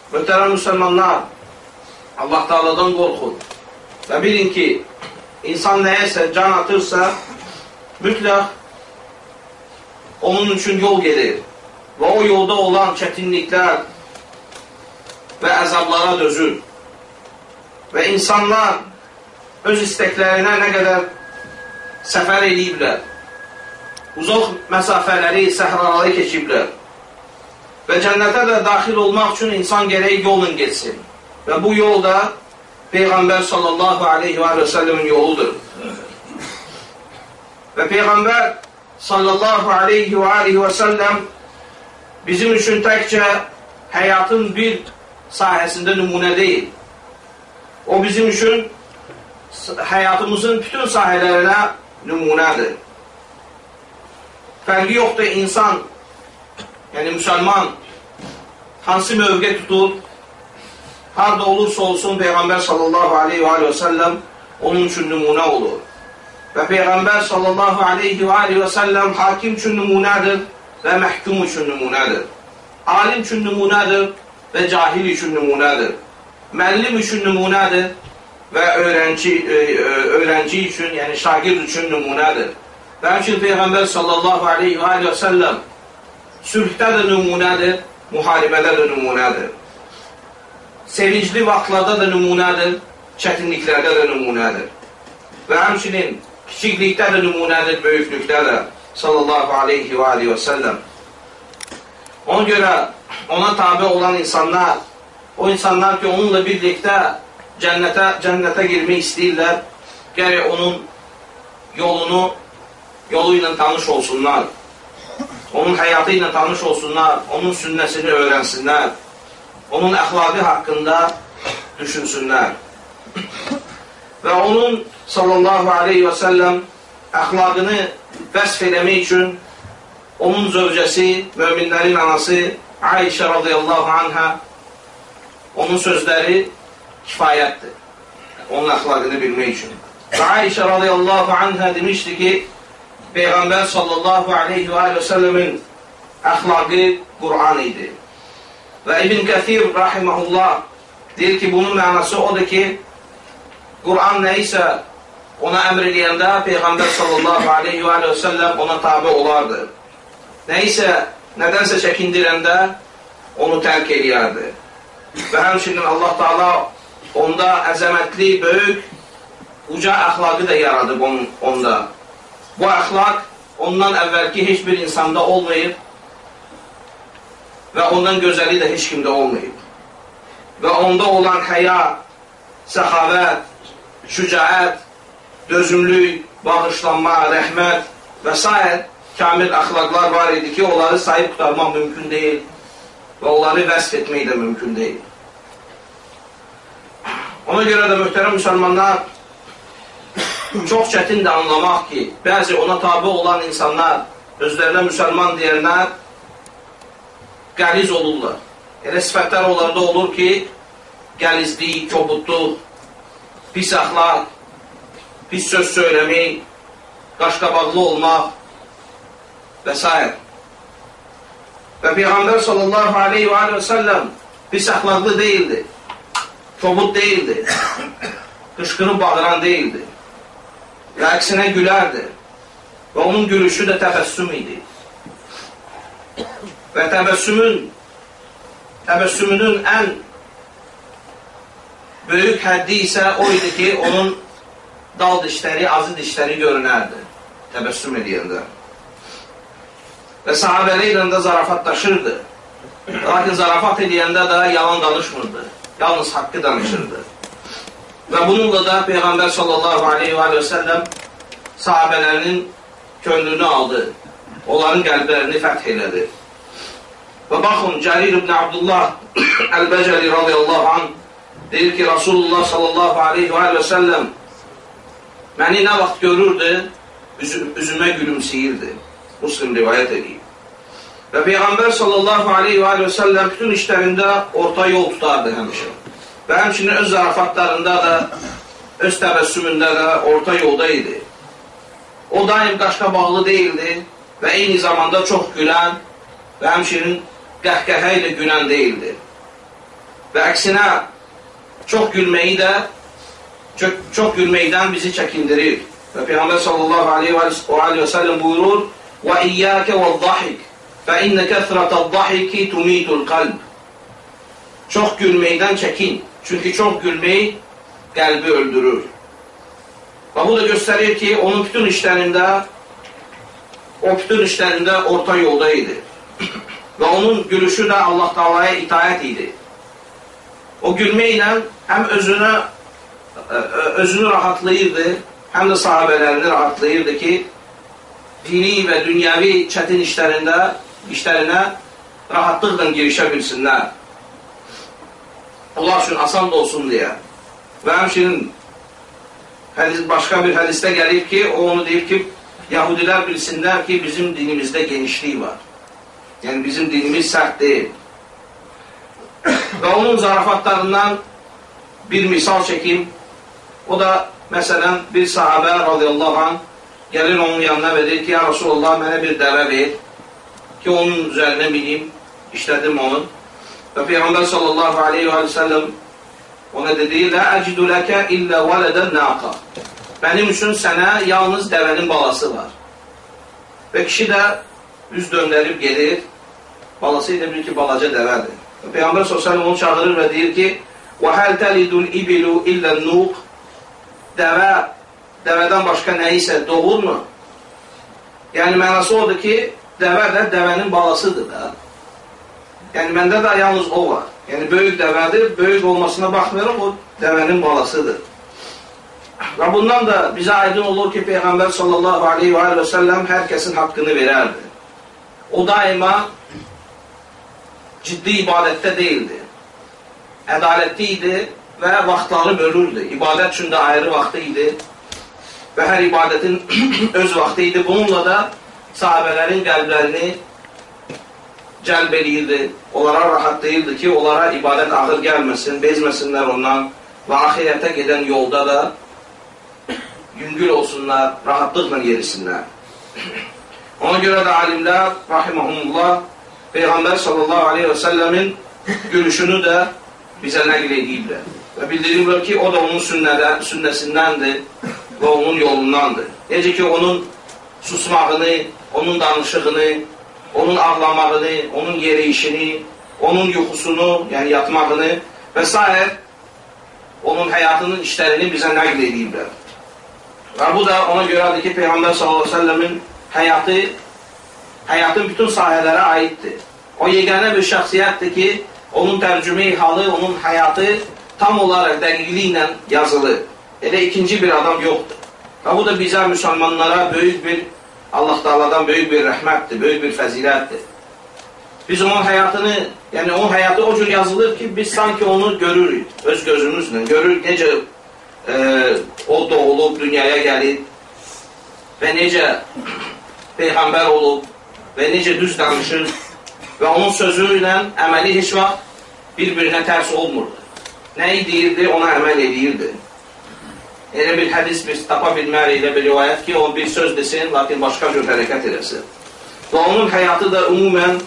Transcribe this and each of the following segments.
Möhtərəm müsəlmanlar, Allah Teala'dan qorxun və bilin ki, insan nəyəsə can atırsa, mütləq onun üçün yol gedir və o yolda olan çətinliklər və əzablara dözür və insanlar öz istəklərinə nə qədər səfər ediblər, uzaq məsafələri, səhraları keçiblər və cənnətə də daxil olmaq üçün insan gərək yolla geçsin və bu yol da Peyğəmbər sallallahu aleyhi və səlləmin yoludur. Və Peyğəmbər sallallahu aleyhi və səlləm bizim üçün təkcə həyatın bir sahəsində nümunə deyil. O bizim üçün həyatımızın bütün sahələrinə nümunədir. Fərqi yoxdur insan, yəni müsəlman hansı mövqe tutur, harada olursa olsun Peyğəmbər sallallahu aleyhi və səlləm onun üçün nümunə olur. Və Peyğəmbər sallallahu aleyhi və səlləm hakim üçün nümunədir və məhkum üçün nümunədir. Alim üçün nümunədir və cahil üçün nümunədir. Müəllim üçün nümunədir və öğrenci üçün, yəni şagird üçün nümunədir. Və həmçinin Peyğəmbər sallallahu aleyhi və səlləm sülhdə də nümunədir, müharibədə də nümunədir. Sevincli vaxtlarda da nümunədir, çətinliklərdə də nümunədir. Və həmçinin kiçiklikdə də nümunədir, böyüklükdə də sallallahu aleyhi və səlləm. Ona görə ona tabi olan insanlar, o insanlar ki onunla birlikdə cənnətə girmək istəyirlər, gərək onun yolu ilə tanış olsunlar, onun həyatı ilə tanış olsunlar, onun sünnəsini öyrənsinlər, onun əxlaqı haqqında düşünsünlər. Və onun sallallahu aleyhi və səlləm əxlaqını vəsf eləmək üçün onun zövcəsi, möminlərin anası Ayşə radiyallahu anhə onun sözləri kifayətdir, onun əxlaqını bilmək üçün. Və Ayşə radiyallahu anhə demişdi ki, Peyğəmbər sallallahu aleyhi və səlləmin əxlaqı Qur'an idi. Və İbn Kəthir rahiməhullah deyir ki, bunun mənası odur ki, Qur'an nəyisə ona əmr edəndə Peyğəmbər sallallahu aleyhi və səlləm ona tabi olardı. Nəyisə, nədənsə çəkindirəndə onu tərk edərdi. Və həmçinin Allah Teala onda əzəmətli, böyük, uca əxlaqı da yaradıb onda. Bu əxlaq ondan əvvəlki heç bir insanda olmayıb və ondan gözəli də heç kimdə olmayıb. Və onda olan həya, səxavət, şücaət, dözümlük, bağışlanma, rəhmət və s. kamil əxlaqlar var idi ki, onları sayıb qutarmaq mümkün deyil və onları vəsf etmək də mümkün deyil. Ona görə də möhtərəm müsəlmanlar, çox çətindir anlamaq ki, bəzi ona tabi olan insanlar, özlərinə müsəlman deyənlər qəliz olurlar. Elə sifətlər onlarda olur ki, gəlizlik, kobudluq, pis əxlaq, pis söz söyləmək, qaşqabaqlı olmaq və s. Və Peyğəmbər sallallahu aleyhi və səlləm pis əxlaqlı deyildi, kobud deyildi, qışqırıb bağıran deyildi və əksinə gülərdi və onun gülüşü də təbəssüm idi. Və təbəssümünün ən böyük həddi isə o idi ki, onun dal dişləri, azı dişləri görünərdi təbəssüm edəndə. Və sahabələ ilə də zarafatlaşırdı. Lakin zarafat edəndə də yalan danışmırdı. Yalnız haqqı danışırdı. Və bununla da Peyğəmbər sallallahu aleyhi və səlləm sahabələrinin könlünü aldı. Onların qəlblərini fəth elədi. Və baxın, Cərir ibn Abdullah Əl-Bəcəli radiyallahu anh deyir ki, Rasulullah sallallahu aleyhi və səlləm məni nə vaxt görürdü, üzümə gülümsəyirdi. Muslim rivayət edeyim. Və Peyğəmbər sallallahu aleyhi və səlləm bütün işlərində orta yol tutardı həmişə. Və həmçinin öz zarafatlarında da, öz təbəssümündə də orta yolda idi. O daim qaşqabaqlı deyildi və eyni zamanda çox gülən və həmçinin qəhqəhə ilə gülən deyildi. və əksinə çox gülməkdən bizi çəkindirir. Və Peyğəmbər sallallahu aleyhi və səlləm buyurur: "Və iyyəkə vəz-zahik, fə innə kəsrətəz-zahiki tumitul qalb." Çox gülməkdən çəkin, çünki çox gülmək qəlbi öldürür. Və bu da göstərir ki, onun bütün işlərində orta yolda idi. Və onun gülüşü də Allah Taala'ya itaət idi. O gülməklə həm özünü rahatlayırdı, həm də sahabələrini rahatlayırdı ki, dini və dünyəvi çətin işlərinə rahatlıqla girişə bilsinlər. Allah üçün asan da olsun deyə. Və həmçinin başqa bir hədisdə gəlib ki, o onu deyib ki, Yahudilər bilsinlər ki, bizim dinimizdə genişlik var. Yəni, bizim dinimiz sərt deyil. Və onun zarafatlarından bir misal çəkim. O da, məsələn, bir sahabə radiyallahu anh gəlir onun yanına və deyir ki, ya Rasulullah, mənə bir dəvə ver ki, onun üzərinə binim, işlədim onu. Və Peyğəmbər sallallahu aleyhi və səlləm ona dedi, "Lə əcidu ləkə illə vələdən nəqa." Mənim üçün sənə yalnız dəvənin balası var. Və kişi də üz döndərib gedir, balası ilə bir ki, balaca dəvədir. Və Peyğəmbər sallallahu aleyhi və səlləm onu çağırır və deyir ki, وَهَلْ تَلِدُ الْإِبِلُ إِلَّا النُّوقِ Dəvədən başqa nə isə doğurmu? Yəni, mənası odur ki, dəvə də dəvənin balasıdır da. Yəni, məndə də yalnız o var. Yəni, böyük dəvədir, böyük olmasına baxmayaraq, o dəvənin balasıdır. Və bundan da bizə aydın olur ki, Peyğəmbər sallallahu aleyhi və səlləm hər kəsin haqqını verərdi. O daima ciddi ibadətdə deyildi. Ədalətli idi və vaxtları bölürdü. İbadət üçün də ayrı vaxtı idi və hər ibadətin öz vaxtı idi. Bununla da sahabələrin qəlblərini cəlb edirdi, onlara rahatlayırdı ki, onlara ibadət ağır gəlməsin, bezməsinlər ondan və axirətə gedən yolda da yüngül olsunlar, rahatlıqla yerisinlər. Ona görə də alimlər, rahiməhumullah, Peyğəmbər sallallahu aleyhi və səlləmin gülüşünü də bizə nəql ediblər. Və bildirirlər ki, o da onun sünnəsindəndir və onun yolundandır. Necə ki, onun susmağını, onun danışığını, onun ağlamağını, onun yeriyişini, onun yuxusunu, yəni yatmağını və s. onun həyatının işlərini bizə nəql ediblər. Və bu da ona görədir ki, Peyğəmbər s.ə.v-in həyatın bütün sahələrə aiddir. O yeganə bir şəxsiyyətdir ki, onun tərcüme-i halı, onun həyatı tam olaraq dəqiqliklə yazılır. Elə ikinci bir adam yoxdur. Və bu da bizə, müsəlmanlara böyük bir, Allah Taala'dan böyük bir rəhmətdir, böyük bir fəzilətdir. Biz onun həyatını, yəni onun həyatı o cür yazılır ki, biz sanki onu görürük, öz gözümüzlə. Görürük necə o doğulub, dünyaya gəlib və necə Peyğəmbər olub və necə düz danışır və onun sözü ilə əməli heç vaxt bir-birinə tərs olmurdu. Nəyi deyirdi, ona əməl edirdi. Elə bir hədis biz tapa bilmərik, elə bir rivayət ki, o bir söz desin, lakin başqa cür hərəkət edəsin. Və onun həyatı da ümumən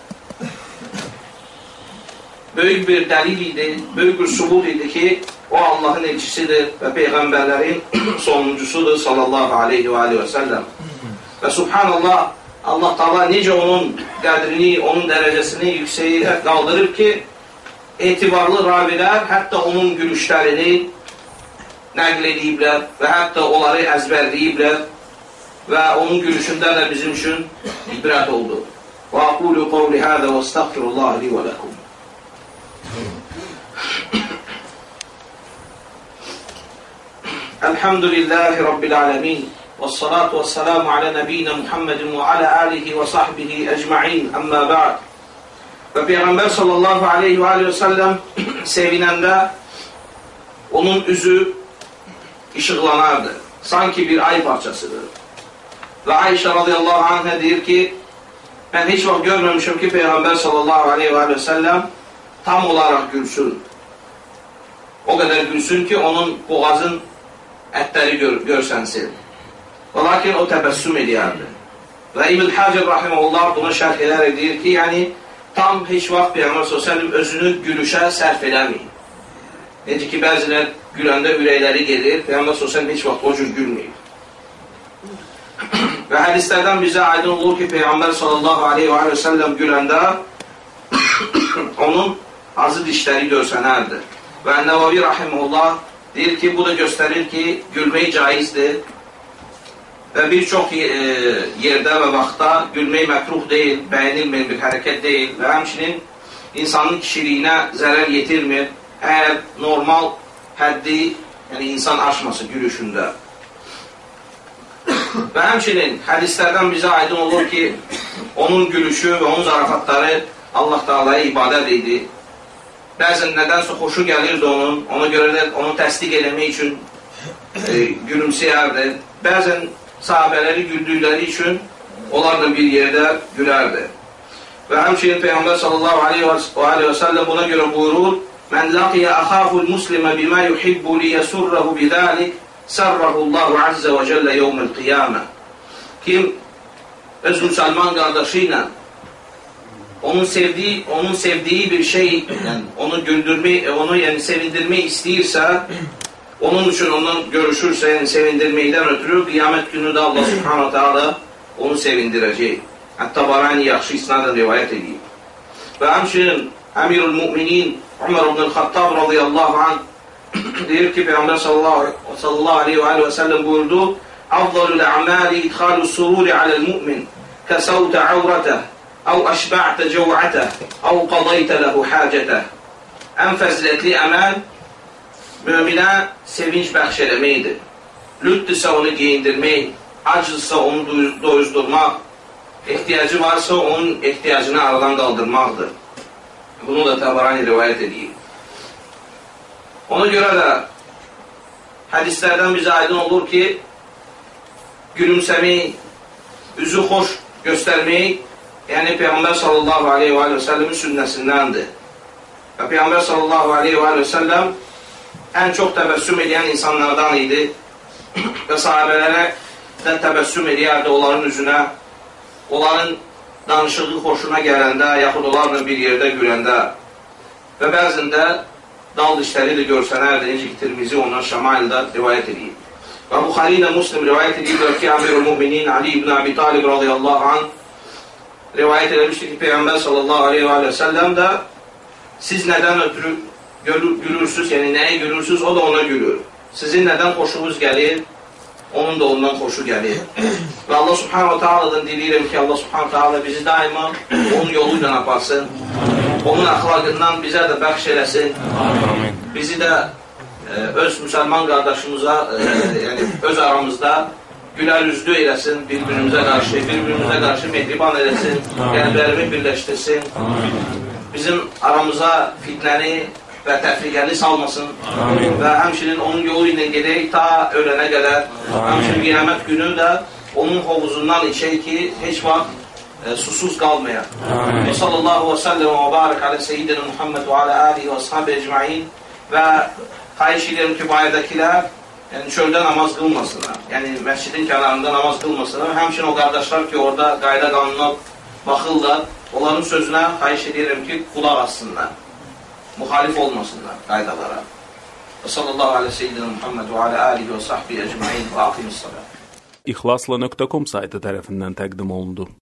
böyük bir dəlil idi, böyük bir subut idi ki, o Allahın elçisidir və Peyğəmbərlərin sonuncusudur sallallahu aleyhi və səlləm. Və subhanallah, Allah Taala necə onun qədrini, onun dərəcəsini yüksəyə qaldırır ki, etibarlı ravilər hətta onun gülüşlərini nəql ediblər və hətta onları əzbərləyiblər və onun gülüşündə də bizim üçün ibrət oldu. Və aqulu qavli hədə və estəğfirullah li və ləkum. Elhamdülillahi Rabbil alemin və salatu və selamu alə nəbiyyina Muhammedin və alə alihi və sahbihi əcma'in, əmmə ba'd. Və Peyğəmbər sallallahu aleyhi və səlləm sevinəndə onun üzü işıqlanardı. Sanki bir ay parçasıdır. Və Ayşə radiyallahu anhə deyir ki, mən heç vaxt görməmişim ki, Peyğəmbər sallallahu aleyhi və səlləm tam olaraq gülsün. O qədər gülsün ki, onun boğazın ətləri görsənsin. Və lakin o təbəssüm edərdi. Və İbn Həcər rahiməhullah buna şərh edərək deyir ki, yəni tam heç vaxt Peyğəmbər s.ə.v özünü gülüşə sərf eləməyib. Necə ki, bəzilər güləndə ürəkləri gedir, Peyğəmbər s.ə.v heç vaxt o cür gülməyib. Və hədislərdən bizə aydın olur ki, Peyğəmbər s.ə.v güləndə onun azı dişləri görsənərdir. Və Nəvavi rahimehullah deyir ki, bu da göstərir ki, gülmək caizdir. Və bir çox yerdə və vaxtda gülmək məkruh deyil, bəyənilmir bir hərəkət deyil və həmçinin insanın kişiliyinə zərər yetirmir, əgər normal həddi, yəni insan aşması gülüşündə. Və həmçinin hədislərdən bizə aydın olur ki, onun gülüşü və onun zarafatları Allah Teala'ya ibadət idi. Bəzən nədənsə xoşu gəlirdi onun, ona görə də onu təsdiq eləmək üçün gülümsəyərdi. Bəzən sahabələri güldükləri üçün onlarla bir yerdə gülərdi. Və həmçinin Peyğəmbər sallallahu aleyhi və səlləm buna görə buyurur: "Mən laqiya axahul muslimə bimə yuhibbu liyesurrahu bidalik, sarrahullahu azza və cəllə yevmel qiyamə." Kim öz müsəlman qardaşı ilə onun sevdiği bir şey, yəni onu güldürmək, onu yəni sevindirmək istəyirsə, onun üçün ondan görüşürsə, yəni sevindirməkdən ötürü qiyamət günü də Allah subhanahu ta'ala onu sevindirəcək. Hətta Barani yaxşı isnadla rivayət edeyim. Və həmçinin Əmirul Müminin Ömər ibn Xattab radiyallahu anh deyir ki, Peyğəmbər sallallahu aleyhi və səlləm buyurdu: "Afdalul a'mali idxalus sururi aləl mümin, kəsavtə avrətəh, əv əşba'tə cəv'ətəh, əv qadaytə ləhu həcətəh." Ən fəzilətli əməl möminə sevinç bəxş eləməkdir. Lütdürsə onu geyindirmək, acızsa onu doyuzdurmaq, ehtiyacı varsa onun ehtiyacını aradan qaldırmaqdır. Bunu da Təbarani rivayət edeyim. Ona görə də hədislərdən bizə aydın olur ki, gülümsəmək, üzü xoş göstərmək, yəni Peyğəmbər sallallahu aleyhi və səlləmin sünnəsindəndir. Və Peyğəmbər sallallahu aleyhi və səlləm ən çox təbəssüm edən insanlardan idi və sahabələrə də təbəssüm edərdi onların üzünə, onların danışığı xoşuna gələndə, yaxud onlarla bir yerdə güləndə və bəzində dal dişləri də görsənərdi, necə ki, Tirmizi ondan Şamaildə rivayət edeyim. Və Buxari ilə Muslim rivayət edirlər ki, Əmirul Müminin Ali ibn Abi Talib radiyallahu anh rivayət edilmişdir ki, Peyğəmbər sallallahu aleyhi və səlləm də siz nədən ötürü gülürsünüz, yəni nəyə gülürsünüz, o da ona gülür. Sizin nədən xoşunuz gəlir, onun da ondan xoşu gəlir. Və Allah subhanahu ta'aladan diləyirəm ki, Allah subhanahu ta'ala bizi daima onun yolu ilə aparsın, onun əxlaqından bizə də bəxş eləsin, bizi də öz müsəlman qardaşımıza, yəni öz aramızda gülər üzlü eləsin, bir-birimizə qarşı mehriban eləsin, qəlblərimi birləşdirsin, bizim aramıza fitnəni və təfriqəni salmasın və həmçinin onun yolu ilə gedək ta ölənə qədər, həmçinin qiyamət günü də onun hovuzundan içək ki, heç vaxt susuz qalmayaq. Və sallallahu və səlləm və barik alə seyyidina Muhammed və alə alihi və ashabi ecmain və xahiş edirəm ki, bu ayədəkilər çöldə namaz qılmasınlar, yəni məscidin kənarında namaz qılmasınlar. Həmçinin o qardaşlar ki, orada qayda qanuna baxırlar, onların sözünə xahiş edirəm ki, qulaq assınlar, müxalif olmasınlar qaydalara. Və sallallahu alə seyyidina Muhammed və alə alihi və sahbihi ecmain və aqimissalam. İxlasla.com saytı tərəfindən təqdim olundu.